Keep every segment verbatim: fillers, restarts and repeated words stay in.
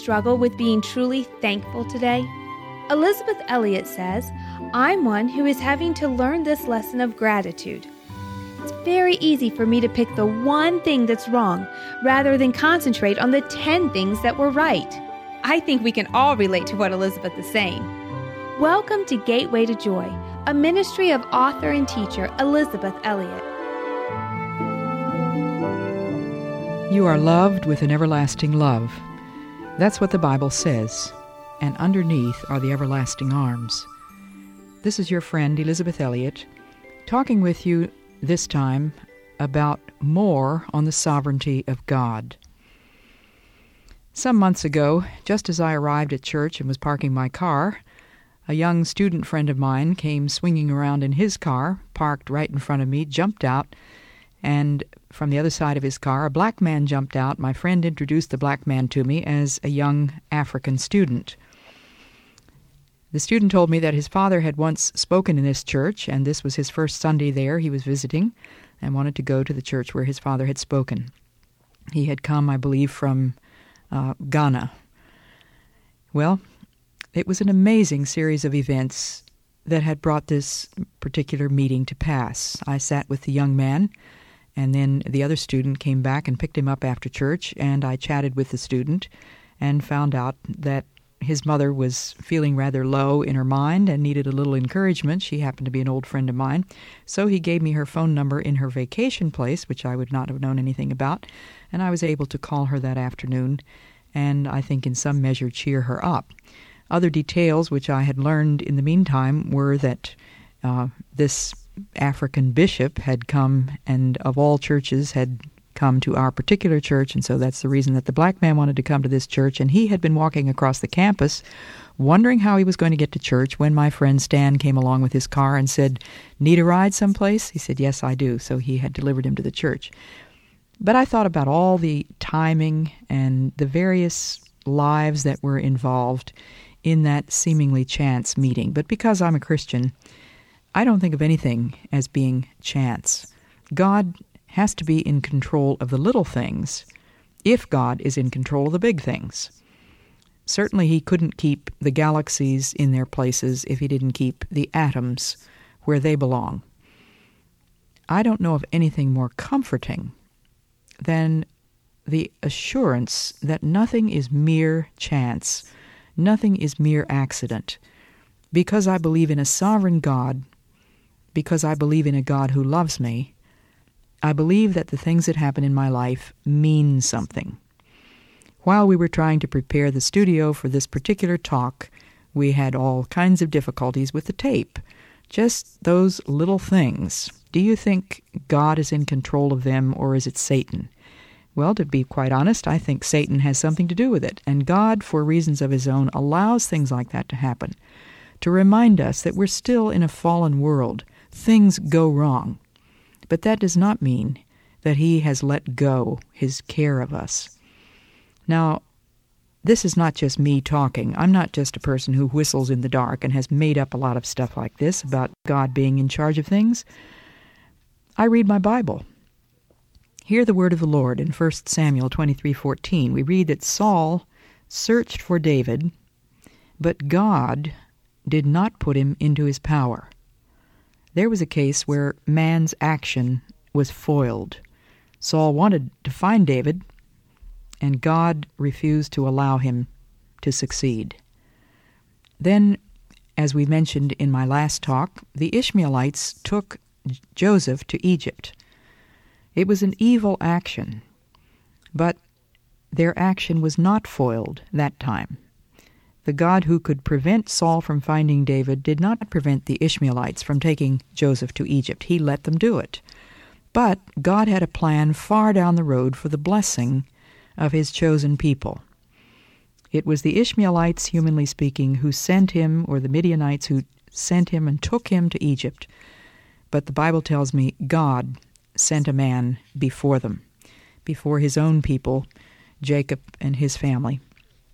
struggle with being truly thankful today? Elizabeth Elliot says, I'm one who is having to learn this lesson of gratitude. It's very easy for me to pick the one thing that's wrong rather than concentrate on the ten things that were right. I think we can all relate to what Elizabeth is saying. Welcome to Gateway to Joy, a ministry of author and teacher Elizabeth Elliot. You are loved with an everlasting love. That's what the Bible says. And underneath are the everlasting arms. This is your friend Elizabeth Elliot, talking with you this time about more on the sovereignty of God. Some months ago, just as I arrived at church and was parking my car, a young student friend of mine came swinging around in his car, parked right in front of me, jumped out, and from the other side of his car, a black man jumped out. My friend introduced the black man to me as a young African student. The student told me that his father had once spoken in this church, and this was his first Sunday there he was visiting, and wanted to go to the church where his father had spoken. He had come, I believe, from uh, Ghana. Well, it was an amazing series of events that had brought this particular meeting to pass. I sat with the young man, and then the other student came back and picked him up after church, and I chatted with the student and found out that his mother was feeling rather low in her mind and needed a little encouragement. She happened to be an old friend of mine. So he gave me her phone number in her vacation place, which I would not have known anything about, and I was able to call her that afternoon and I think in some measure cheer her up. Other details which I had learned in the meantime were that uh, this African bishop had come and of all churches had come to our particular church, and so that's the reason that the black man wanted to come to this church, and he had been walking across the campus wondering how he was going to get to church when my friend Stan came along with his car and said, "Need a ride someplace?" He said, "Yes, I do." So he had delivered him to the church. But I thought about all the timing and the various lives that were involved in that seemingly chance meeting. But because I'm a Christian, I don't think of anything as being chance. God has to be in control of the little things if God is in control of the big things. Certainly he couldn't keep the galaxies in their places if he didn't keep the atoms where they belong. I don't know of anything more comforting than the assurance that nothing is mere chance, nothing is mere accident. Because I believe in a sovereign God, because I believe in a God who loves me, I believe that the things that happen in my life mean something. While we were trying to prepare the studio for this particular talk, we had all kinds of difficulties with the tape. Just those little things. Do you think God is in control of them, or is it Satan? Well, to be quite honest, I think Satan has something to do with it, and God, for reasons of his own, allows things like that to happen, to remind us that we're still in a fallen world. Things go wrong. But that does not mean that he has let go his care of us. Now, this is not just me talking. I'm not just a person who whistles in the dark and has made up a lot of stuff like this about God being in charge of things. I read my Bible. Hear the word of the Lord in First Samuel twenty-three fourteen. We read that Saul searched for David, but God did not put him into his power. There was a case where man's action was foiled. Saul wanted to find David, and God refused to allow him to succeed. Then, as we mentioned in my last talk, the Ishmaelites took Joseph to Egypt. It was an evil action, but their action was not foiled that time. The God who could prevent Saul from finding David did not prevent the Ishmaelites from taking Joseph to Egypt. He let them do it. But God had a plan far down the road for the blessing of his chosen people. It was the Ishmaelites, humanly speaking, who sent him, or the Midianites who sent him and took him to Egypt. But the Bible tells me God sent a man before them, before his own people, Jacob and his family.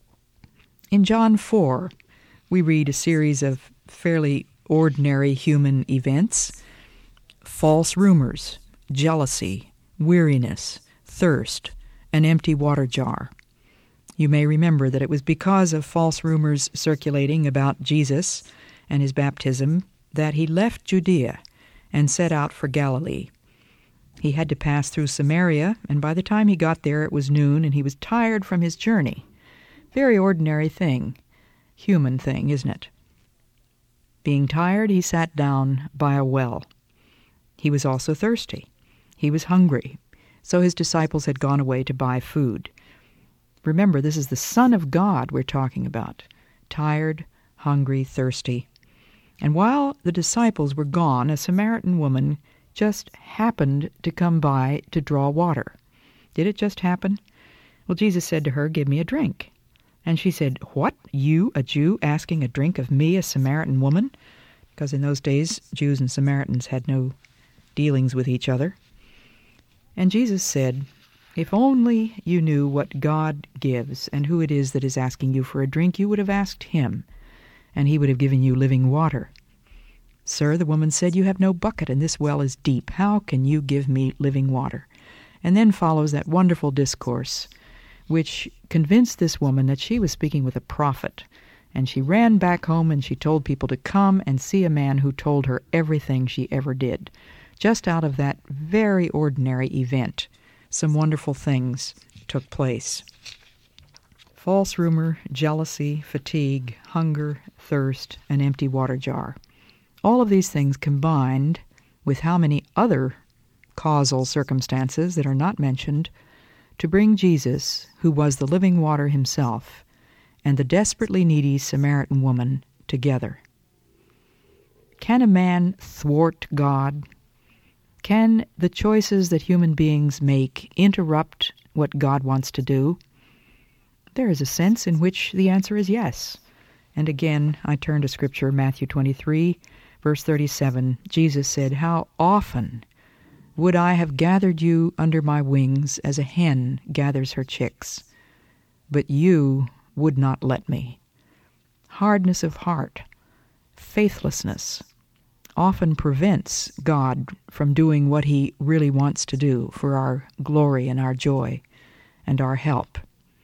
In John four, we read a series of fairly ordinary human events: false rumors, jealousy, weariness, thirst, an empty water jar. You may remember that it was because of false rumors circulating about Jesus and his baptism that he left Judea and set out for Galilee. He had to pass through Samaria, and by the time he got there it was noon, and he was tired from his journey. Very ordinary thing, human thing, isn't it? Being tired, he sat down by a well. He was also thirsty. He was hungry, so his disciples had gone away to buy food. Remember, this is the Son of God we're talking about. Tired, hungry, thirsty. And while the disciples were gone, a Samaritan woman just happened to come by to draw water. Did it just happen? Well, Jesus said to her, "Give me a drink." And she said, "What? You, a Jew, asking a drink of me, a Samaritan woman?" Because in those days, Jews and Samaritans had no dealings with each other. And Jesus said, "If only you knew what God gives and who it is that is asking you for a drink, you would have asked him, and he would have given you living water." "Sir," the woman said, "you have no bucket, and this well is deep. How can you give me living water?" And then follows that wonderful discourse, which convinced this woman that she was speaking with a prophet. And she ran back home and she told people to come and see a man who told her everything she ever did. Just out of that very ordinary event, some wonderful things took place. False rumor, jealousy, fatigue, hunger, thirst, an empty water jar. All of these things combined with how many other causal circumstances that are not mentioned to bring Jesus, who was the living water himself, and the desperately needy Samaritan woman together. Can a man thwart God? Can the choices that human beings make interrupt what God wants to do? There is a sense in which the answer is yes. And again, I turn to Scripture, Matthew twenty-three, verse thirty-seven. Jesus said, "How often would I have gathered you under my wings as a hen gathers her chicks, but you would not let me." Hardness of heart, faithlessness, often prevents God from doing what he really wants to do for our glory and our joy and our help.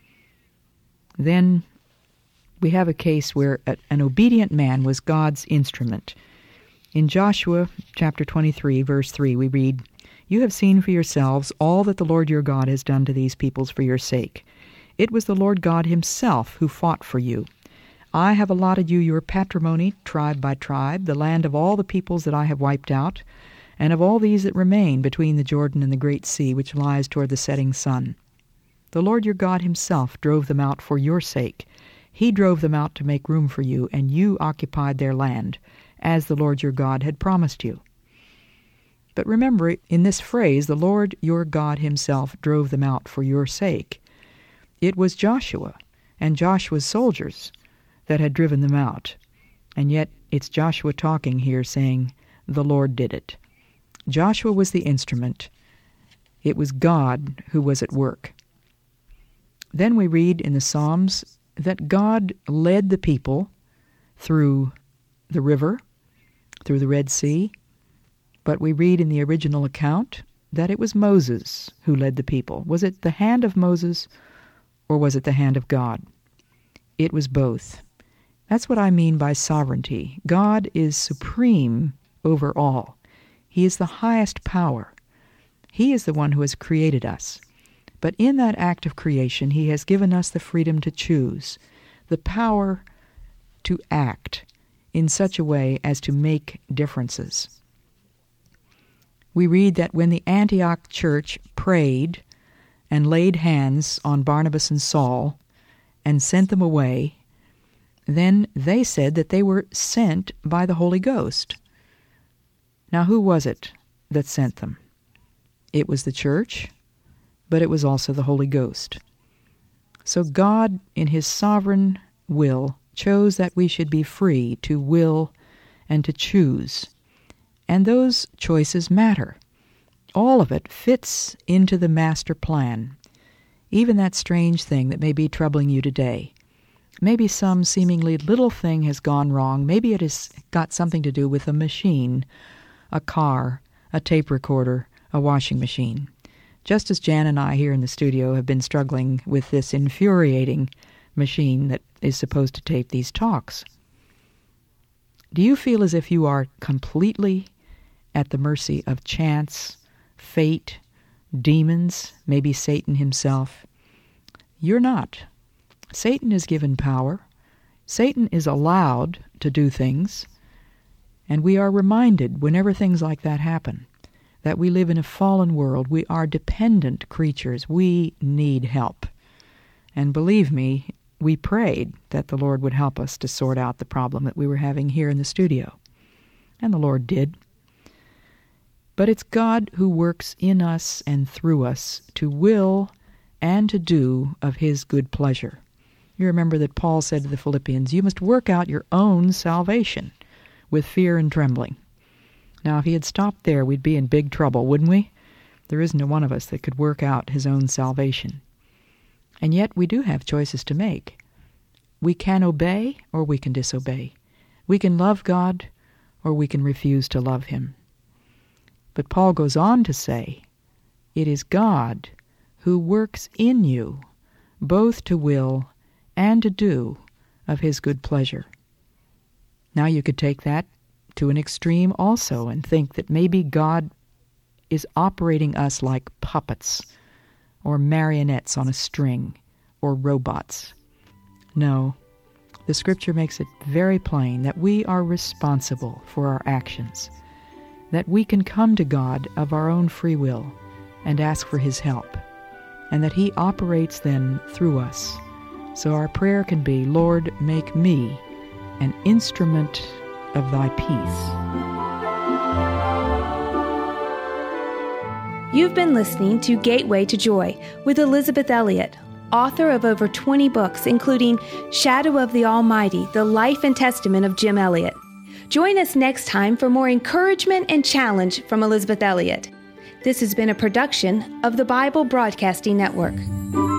Then we have a case where an obedient man was God's instrument. In Joshua chapter twenty-three, verse three, we read, "You have seen for yourselves all that the Lord your God has done to these peoples for your sake. It was the Lord God himself who fought for you. I have allotted you your patrimony, tribe by tribe, the land of all the peoples that I have wiped out, and of all these that remain between the Jordan and the great sea, which lies toward the setting sun. The Lord your God himself drove them out for your sake. He drove them out to make room for you, and you occupied their land, as the Lord your God had promised you." But remember, in this phrase, the Lord your God himself drove them out for your sake. It was Joshua and Joshua's soldiers that had driven them out. And yet it's Joshua talking here saying, the Lord did it. Joshua was the instrument. It was God who was at work. Then we read in the Psalms that God led the people through the river, through the Red Sea, but we read in the original account that it was Moses who led the people. Was it the hand of Moses or was it the hand of God? It was both. That's what I mean by sovereignty. God is supreme over all. He is the highest power. He is the one who has created us. But in that act of creation, he has given us the freedom to choose, the power to act in such a way as to make differences. We read that when the Antioch church prayed and laid hands on Barnabas and Saul and sent them away, then they said that they were sent by the Holy Ghost. Now, who was it that sent them? It was the church, but it was also the Holy Ghost. So God, in his sovereign will, chose that we should be free to will and to choose. And those choices matter. All of it fits into the master plan. Even that strange thing that may be troubling you today. Maybe some seemingly little thing has gone wrong. Maybe it has got something to do with a machine, a car, a tape recorder, a washing machine. just as Jan and I here in the studio have been struggling with this infuriating machine that is supposed to tape these talks. Do you feel as if you are completely at the mercy of chance, fate, demons, maybe Satan himself? You're not. Satan is given power. Satan is allowed to do things. And we are reminded whenever things like that happen that we live in a fallen world. We are dependent creatures. We need help. And believe me, we prayed that the Lord would help us to sort out the problem that we were having here in the studio. And the Lord did. But it's God who works in us and through us to will and to do of His good pleasure. You remember that Paul said to the Philippians, you must work out your own salvation with fear and trembling. Now, if he had stopped there, we'd be in big trouble, wouldn't we? There isn't a one of us that could work out his own salvation. And yet we do have choices to make. We can obey or we can disobey. We can love God or we can refuse to love Him. But Paul goes on to say, it is God who works in you both to will and to do of His good pleasure. Now you could take that to an extreme also and think that maybe God is operating us like puppets or marionettes on a string or robots. No, the Scripture makes it very plain that we are responsible for our actions, that we can come to God of our own free will and ask for His help, and that He operates then through us. So our prayer can be, Lord, make me an instrument of Thy peace. You've been listening to Gateway to Joy with Elisabeth Elliot, author of over twenty books, including Shadow of the Almighty, The Life and Testament of Jim Elliot. Join us next time for more encouragement and challenge from Elisabeth Elliot. This has been a production of the Bible Broadcasting Network.